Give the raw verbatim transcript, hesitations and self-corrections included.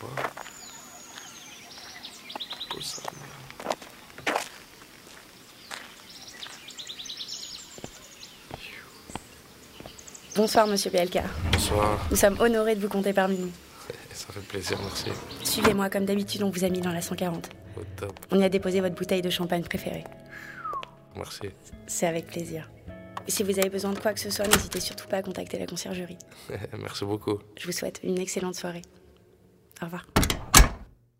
pas. Pose ça. Bonsoir, monsieur B L K. Bonsoir. Nous sommes honorés de vous compter parmi nous. Ça fait plaisir, merci. Suivez-moi, comme d'habitude, on vous a mis dans la cent quarante. Au top. On y a déposé votre bouteille de champagne préférée. Merci. C'est avec plaisir. Et si vous avez besoin de quoi que ce soit, n'hésitez surtout pas à contacter la conciergerie. Merci beaucoup. Je vous souhaite une excellente soirée. Au revoir.